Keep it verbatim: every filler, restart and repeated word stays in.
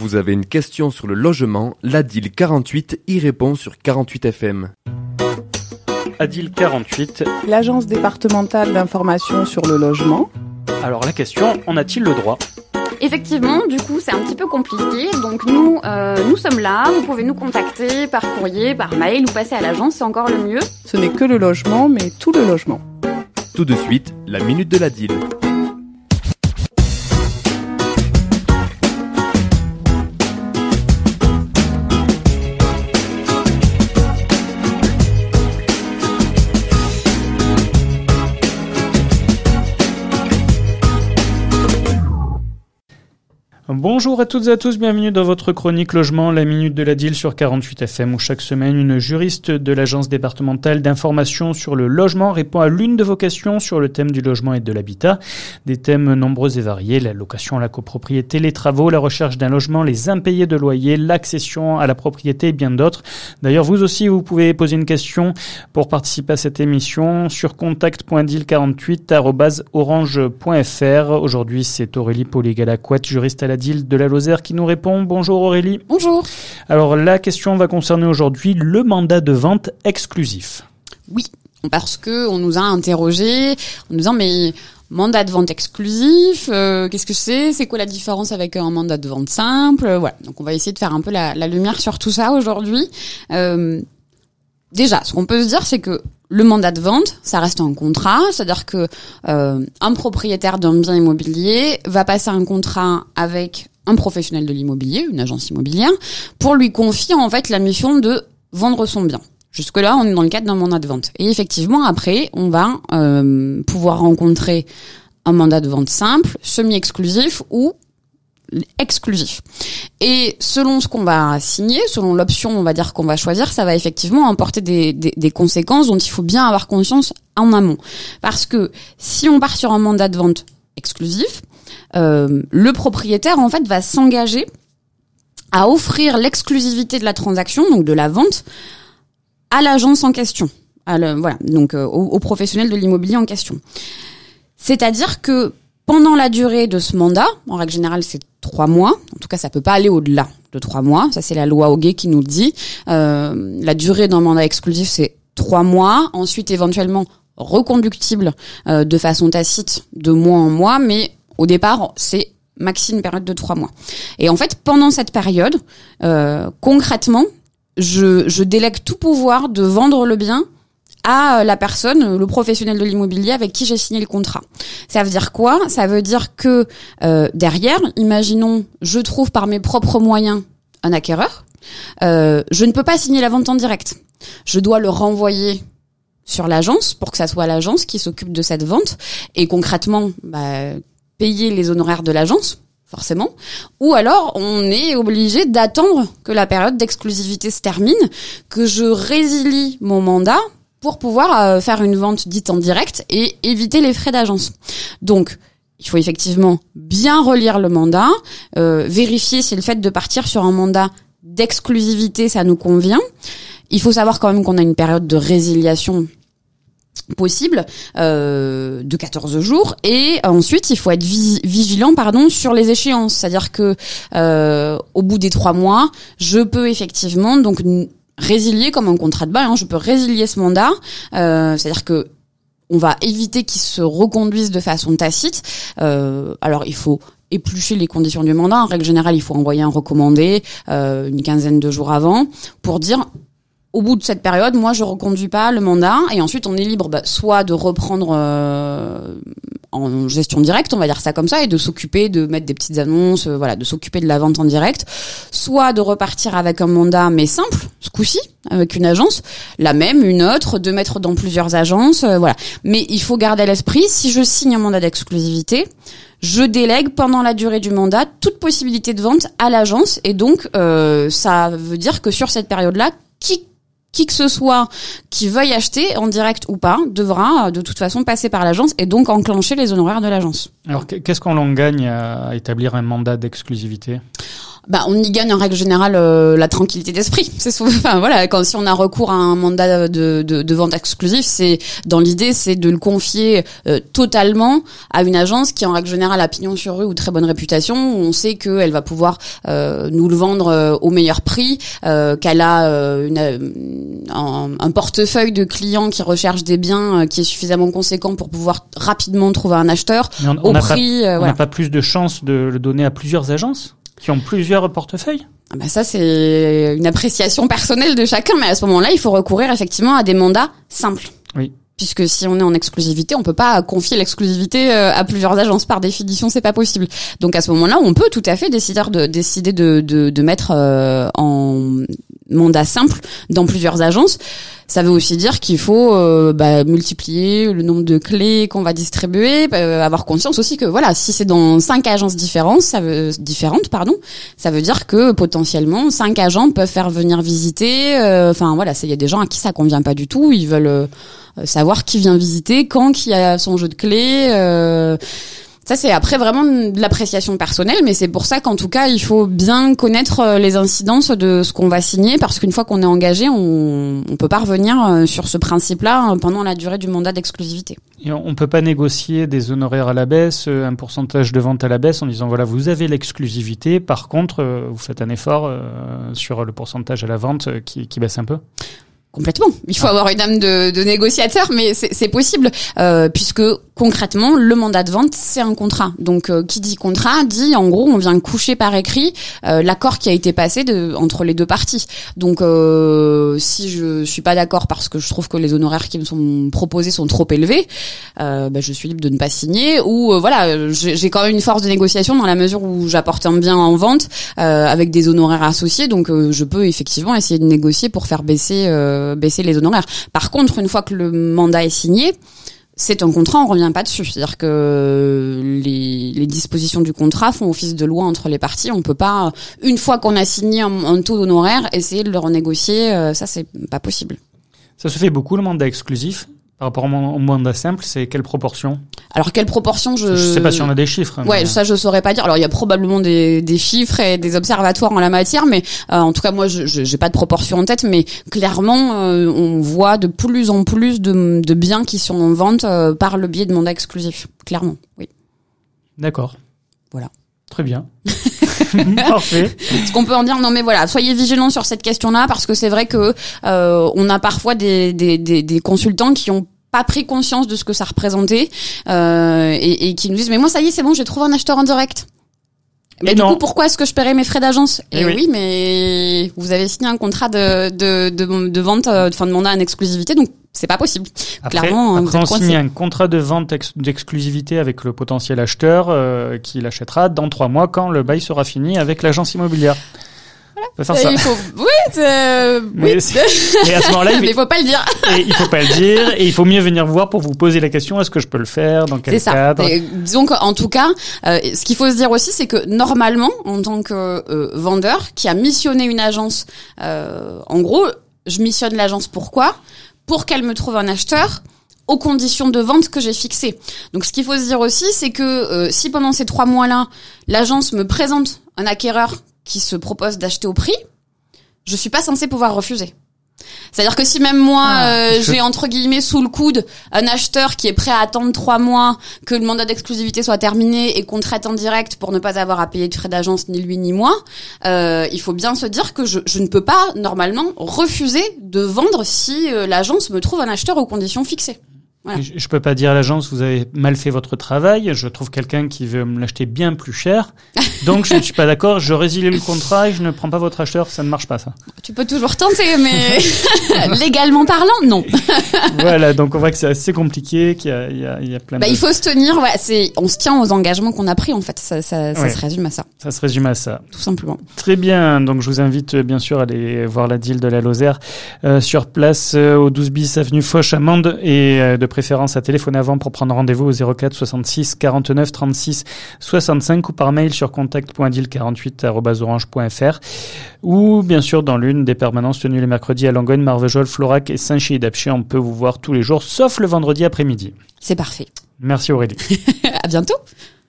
Vous avez une question sur le logement, l'Adil quarante-huit y répond sur quarante-huit F M. Adil quarante-huit. L'agence départementale d'information sur le logement. Alors la question, en a-t-il le droit ? Effectivement, du coup, c'est un petit peu compliqué. Donc nous, euh, nous sommes là. Vous pouvez nous contacter par courrier, par mail ou passer à l'agence, c'est encore le mieux. Ce n'est que le logement, mais tout le logement. Tout de suite, la minute de l'Adil. Bonjour à toutes et à tous, bienvenue dans votre chronique logement, la minute de l'Adil sur quarante-huit F M où chaque semaine une juriste de l'agence départementale d'information sur le logement répond à l'une de vos questions sur le thème du logement et de l'habitat. Des thèmes nombreux et variés, la location, la copropriété, les travaux, la recherche d'un logement, les impayés de loyer, l'accession à la propriété et bien d'autres. D'ailleurs, vous aussi, vous pouvez poser une question pour participer à cette émission sur contact point adil quarante-huit arobase orange point f r. Aujourd'hui, c'est Aurélie Pauly-Galacouette, juriste à l'Adil de la Lozère qui nous répond. Bonjour Aurélie. Bonjour. Alors la question va concerner aujourd'hui le mandat de vente exclusif. Oui, parce que on nous a interrogé en nous disant mais mandat de vente exclusif, euh, qu'est-ce que c'est ? C'est quoi la différence avec un mandat de vente simple ? Voilà, donc on va essayer de faire un peu la, la lumière sur tout ça aujourd'hui. Euh, déjà, ce qu'on peut se dire, c'est que le mandat de vente, ça reste un contrat, c'est-à-dire que euh, un propriétaire d'un bien immobilier va passer un contrat avec un professionnel de l'immobilier, une agence immobilière, pour lui confier en fait la mission de vendre son bien. Jusque-là, on est dans le cadre d'un mandat de vente. Et effectivement, après, on va euh, pouvoir rencontrer un mandat de vente simple, semi-exclusif ou exclusif. Et selon ce qu'on va signer, selon l'option, on va dire qu'on va choisir, ça va effectivement emporter des, des, des conséquences dont il faut bien avoir conscience en amont. Parce que si on part sur un mandat de vente exclusif, euh, le propriétaire en fait va s'engager à offrir l'exclusivité de la transaction, donc de la vente, à l'agence en question. À le, voilà, donc euh, au, au professionnel de l'immobilier en question. C'est-à-dire que pendant la durée de ce mandat, en règle générale, c'est trois mois. En tout cas, ça peut pas aller au-delà de trois mois. Ça, c'est la loi Hoguet qui nous le dit. Euh, la durée d'un mandat exclusif, c'est trois mois. Ensuite, éventuellement, reconductible euh, de façon tacite de mois en mois. Mais au départ, c'est maxi une période de trois mois. Et en fait, pendant cette période, euh, concrètement, je, je délègue tout pouvoir de vendre le bien à la personne, le professionnel de l'immobilier avec qui j'ai signé le contrat. Ça veut dire quoi ? Ça veut dire que euh, derrière, imaginons, je trouve par mes propres moyens un acquéreur, euh, je ne peux pas signer la vente en direct. Je dois le renvoyer sur l'agence pour que ça soit l'agence qui s'occupe de cette vente et concrètement bah, payer les honoraires de l'agence, forcément. Ou alors, on est obligé d'attendre que la période d'exclusivité se termine, que je résilie mon mandat pour pouvoir euh, faire une vente dite en direct et éviter les frais d'agence. Donc, il faut effectivement bien relire le mandat, euh, vérifier si le fait de partir sur un mandat d'exclusivité, ça nous convient. Il faut savoir quand même qu'on a une période de résiliation possible euh, de quatorze jours et ensuite il faut être vi- vigilant pardon sur les échéances, c'est-à-dire que euh, au bout des trois mois, je peux effectivement donc n- résilier comme un contrat de bail, hein, je peux résilier ce mandat, euh, c'est-à-dire que on va éviter qu'il se reconduise de façon tacite. Euh, alors il faut éplucher les conditions du mandat. En règle générale, il faut envoyer un recommandé euh, une quinzaine de jours avant pour dire au bout de cette période, moi je reconduis pas le mandat et ensuite on est libre bah, soit de reprendre euh, en gestion directe, on va dire ça comme ça, et de s'occuper de mettre des petites annonces, euh, voilà, de s'occuper de la vente en direct, soit de repartir avec un mandat mais simple, ce coup-ci, avec une agence, la même, une autre, de mettre dans plusieurs agences, euh, voilà. Mais il faut garder à l'esprit, si je signe un mandat d'exclusivité, je délègue pendant la durée du mandat toute possibilité de vente à l'agence et donc euh, ça veut dire que sur cette période-là, qui Qui que ce soit qui veuille acheter en direct ou pas devra de toute façon passer par l'agence et donc enclencher les honoraires de l'agence. Alors qu'est-ce qu'on en gagne à établir un mandat d'exclusivité ? Bah, on y gagne en règle générale euh, la tranquillité d'esprit. C'est souvent, enfin voilà, quand si on a recours à un mandat de, de, de vente exclusif, c'est dans l'idée, c'est de le confier euh, totalement à une agence qui en règle générale a pignon sur rue ou très bonne réputation. On sait qu'elle va pouvoir euh, nous le vendre euh, au meilleur prix, euh, qu'elle a euh, une, un, un portefeuille de clients qui recherchent des biens euh, qui est suffisamment conséquent pour pouvoir rapidement trouver un acheteur Mais on, au on prix. Pas, euh, on voilà. n'a pas plus de chances de le donner à plusieurs agences qui ont plusieurs portefeuilles? Ah bah ça, c'est une appréciation personnelle de chacun, mais à ce moment-là, il faut recourir effectivement à des mandats simples. Oui. Puisque si on est en exclusivité, on peut pas confier l'exclusivité à plusieurs agences. Par définition, c'est pas possible. Donc à ce moment-là, on peut tout à fait décider de décider de de, de mettre euh, en mandat simple dans plusieurs agences. Ça veut aussi dire qu'il faut euh, bah, multiplier le nombre de clés qu'on va distribuer, euh, avoir conscience aussi que voilà, si c'est dans cinq agences différentes, ça veut différentes, pardon, ça veut dire que potentiellement cinq agents peuvent faire venir visiter. Enfin euh, voilà, il y a des gens à qui ça convient pas du tout, ils veulent euh, savoir qui vient visiter, quand, qui a son jeu de clés. Euh, ça, c'est après vraiment de l'appréciation personnelle, mais c'est pour ça qu'en tout cas, il faut bien connaître les incidences de ce qu'on va signer, parce qu'une fois qu'on est engagé, on on peut pas revenir sur ce principe-là pendant la durée du mandat d'exclusivité. Et on peut pas négocier des honoraires à la baisse, un pourcentage de vente à la baisse en disant voilà, vous avez l'exclusivité, par contre, vous faites un effort sur le pourcentage à la vente qui, qui baisse un peu? Complètement. Il faut ah. avoir une âme de, de négociateur, mais c'est, c'est possible, euh, puisque concrètement, le mandat de vente, c'est un contrat. Donc, euh, qui dit contrat, dit en gros, on vient coucher par écrit euh, l'accord qui a été passé de, entre les deux parties. Donc, euh, si je suis pas d'accord parce que je trouve que les honoraires qui me sont proposés sont trop élevés, euh, bah, je suis libre de ne pas signer. Ou euh, voilà, j'ai, j'ai quand même une force de négociation dans la mesure où j'apporte un bien en vente euh, avec des honoraires associés. Donc, euh, je peux effectivement essayer de négocier pour faire baisser. Euh, baisser les honoraires. Par contre, une fois que le mandat est signé, c'est un contrat, on revient pas dessus. C'est-à-dire que les, les dispositions du contrat font office de loi entre les parties. On peut pas, une fois qu'on a signé un, un taux d'honoraire, essayer de le renégocier. Ça, c'est pas possible. Ça se fait beaucoup, le mandat exclusif. Par rapport au mandat simple, c'est quelle proportion? Alors, quelle proportion, je... Je sais pas si on a des chiffres. Ouais, mais... ça, je saurais pas dire. Alors, il y a probablement des, des chiffres et des observatoires en la matière, mais euh, en tout cas, moi, je, je j'ai pas de proportion en tête, mais clairement, euh, on voit de plus en plus de, de biens qui sont en vente euh, par le biais de mandats exclusifs. Clairement, oui. D'accord. Voilà. Très bien. Parfait. Ce qu'on peut en dire, non mais voilà, soyez vigilants sur cette question-là, parce que c'est vrai que euh, on a parfois des, des, des, des consultants qui ont pas pris conscience de ce que ça représentait euh, et, et qui nous disent mais moi ça y est, c'est bon, j'ai trouvé un acheteur en direct. Mais et du non. coup, pourquoi est-ce que je paierais mes frais d'agence? Et, et oui. oui, mais vous avez signé un contrat de de de, de vente, de fin de mandat en exclusivité, donc c'est pas possible. Après, Clairement, après on coincé. signe un contrat de vente ex- d'exclusivité avec le potentiel acheteur euh, qui l'achètera dans trois mois quand le bail sera fini avec l'agence immobilière. Voilà. On peut faire ça. Il faut... Oui, euh... mais, oui. mais à ce moment-là, il mais il faut pas le dire. Et il faut pas le dire, et il faut mieux venir voir pour vous poser la question, est-ce que je peux le faire, dans quel c'est cadre? Ça. Et, disons qu'en tout cas, euh, ce qu'il faut se dire aussi, c'est que normalement, en tant que euh, vendeur qui a missionné une agence, euh, en gros, je missionne l'agence pourquoi? Pour qu'elle me trouve un acheteur aux conditions de vente que j'ai fixées. Donc, ce qu'il faut se dire aussi, c'est que euh, si pendant ces trois mois-là, l'agence me présente un acquéreur qui se propose d'acheter au prix, je suis pas censée pouvoir refuser. C'est-à-dire que si même moi, ah, euh, je... j'ai entre guillemets sous le coude un acheteur qui est prêt à attendre trois mois que le mandat d'exclusivité soit terminé et qu'on traite en direct pour ne pas avoir à payer de frais d'agence ni lui ni moi, euh, il faut bien se dire que je, je ne peux pas normalement refuser de vendre si euh, l'agence me trouve un acheteur aux conditions fixées. Voilà. Je, je peux pas dire à l'agence vous avez mal fait votre travail, je trouve quelqu'un qui veut me l'acheter bien plus cher, donc je ne suis pas d'accord, je résilie le contrat et je ne prends pas votre acheteur, ça ne marche pas ça. Tu peux toujours tenter, mais légalement parlant, non. Voilà, donc on voit que c'est assez compliqué, qu'il y a, il y a, il y a plein bah, de... Il faut se tenir, ouais, c'est, on se tient aux engagements qu'on a pris en fait, ça, ça, ça ouais. se résume à ça. Ça se résume à ça. Tout simplement. Très bien, donc je vous invite bien sûr à aller voir la D I L de la Lozère euh, sur place euh, au douze bis avenue Foch à Mende et euh, de préférence à téléphoner avant pour prendre rendez-vous au zéro quatre soixante-six quarante-neuf trente-six soixante-cinq ou par mail sur contact point d i l quarante-huit arobase orange point f r ou bien sûr dans l'une des permanences tenues les mercredis à Langogne, Marvejols, Florac et Saint-Chély-d'Apcher. On peut vous voir tous les jours sauf le vendredi après-midi. C'est parfait. Merci Aurélie. À bientôt.